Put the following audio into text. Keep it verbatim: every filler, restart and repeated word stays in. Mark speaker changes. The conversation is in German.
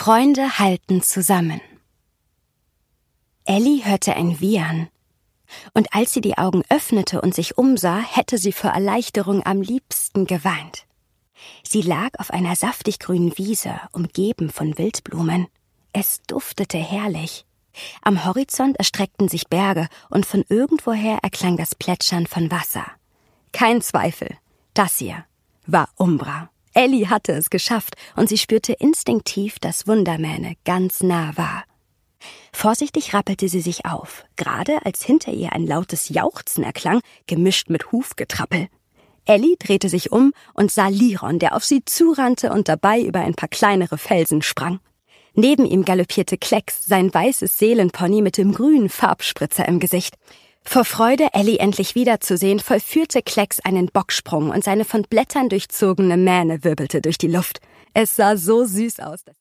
Speaker 1: Freunde halten zusammen. Elli hörte ein Wiehern. Und als sie die Augen öffnete und sich umsah, hätte sie vor Erleichterung am liebsten geweint. Sie lag auf einer saftig grünen Wiese, umgeben von Wildblumen. Es duftete herrlich. Am Horizont erstreckten sich Berge und von irgendwoher erklang das Plätschern von Wasser. Kein Zweifel, das hier war Umbra. Elli hatte es geschafft und sie spürte instinktiv, dass Wundermähne ganz nah war. Vorsichtig rappelte sie sich auf, gerade als hinter ihr ein lautes Jauchzen erklang, gemischt mit Hufgetrappel. Elli drehte sich um und sah Liron, der auf sie zurannte und dabei über ein paar kleinere Felsen sprang. Neben ihm galoppierte Klecks, sein weißes Seelenpony mit dem grünen Farbspritzer im Gesicht. Vor Freude, Elli endlich wiederzusehen, vollführte Klecks einen Bocksprung und seine von Blättern durchzogene Mähne wirbelte durch die Luft. Es sah so süß aus.